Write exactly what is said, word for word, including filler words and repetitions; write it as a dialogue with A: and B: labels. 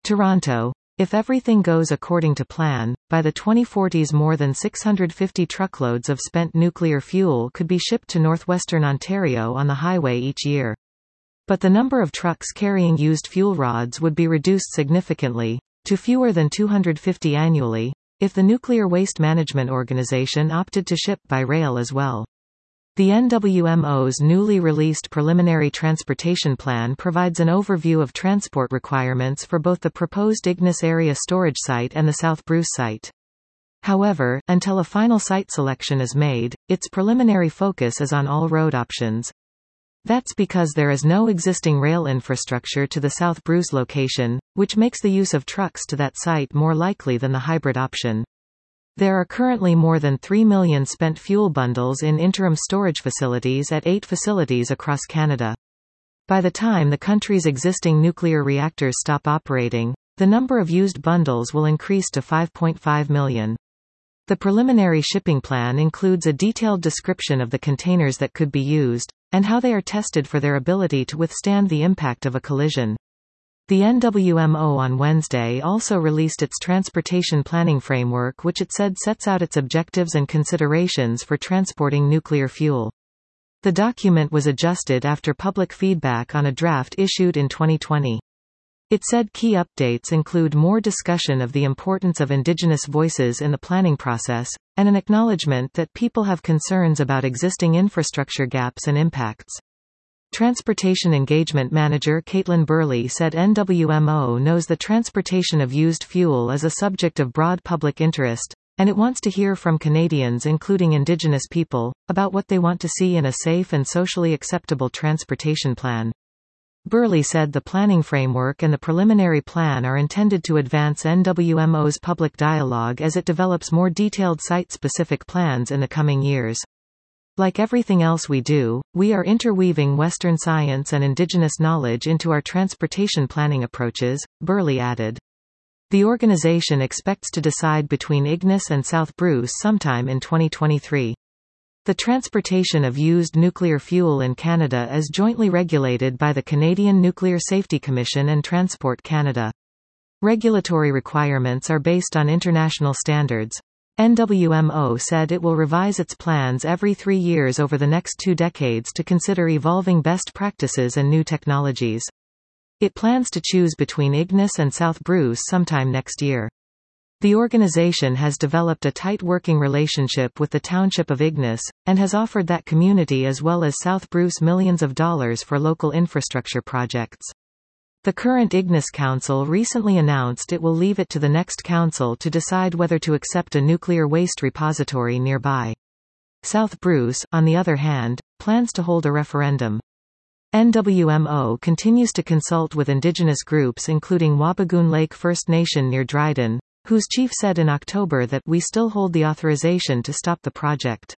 A: Toronto. If everything goes according to plan, by the twenty forties more than six hundred fifty truckloads of spent nuclear fuel could be shipped to northwestern Ontario on the highway each year. But the number of trucks carrying used fuel rods would be reduced significantly, to fewer than two hundred fifty annually, if the Nuclear Waste Management Organization opted to ship by rail as well. The N W M O's newly released preliminary transportation plan provides an overview of transport requirements for both the proposed Ignis area storage site and the South Bruce site. However, until a final site selection is made, its preliminary focus is on all road options. That's because there is no existing rail infrastructure to the South Bruce location, which makes the use of trucks to that site more likely than the hybrid option. There are currently more than three million spent fuel bundles in interim storage facilities at eight facilities across Canada. By the time the country's existing nuclear reactors stop operating, the number of used bundles will increase to five point five million. The preliminary shipping plan includes a detailed description of the containers that could be used, and how they are tested for their ability to withstand the impact of a collision. The N W M O on Wednesday also released its transportation planning framework, which it said sets out its objectives and considerations for transporting nuclear fuel. The document was adjusted after public feedback on a draft issued in twenty twenty. It said key updates include more discussion of the importance of Indigenous voices in the planning process, and an acknowledgement that people have concerns about existing infrastructure gaps and impacts. Transportation Engagement Manager Caitlin Burley said N W M O knows the transportation of used fuel is a subject of broad public interest, and it wants to hear from Canadians, including Indigenous people, about what they want to see in a safe and socially acceptable transportation plan. Burley said the planning framework and the preliminary plan are intended to advance N W M O's public dialogue as it develops more detailed site-specific plans in the coming years. Like everything else we do, we are interweaving Western science and Indigenous knowledge into our transportation planning approaches, Burley added. The organization expects to decide between Ignis and South Bruce sometime in twenty twenty-three. The transportation of used nuclear fuel in Canada is jointly regulated by the Canadian Nuclear Safety Commission and Transport Canada. Regulatory requirements are based on international standards. N W M O said it will revise its plans every three years over the next two decades to consider evolving best practices and new technologies. It plans to choose between Ignis and South Bruce sometime next year. The organization has developed a tight working relationship with the township of Ignis, and has offered that community as well as South Bruce millions of dollars for local infrastructure projects. The current Ignis Council recently announced it will leave it to the next council to decide whether to accept a nuclear waste repository nearby. South Bruce, on the other hand, plans to hold a referendum. N W M O continues to consult with Indigenous groups including Wabigoon Lake First Nation near Dryden, whose chief said in October that we still hold the authorization to stop the project.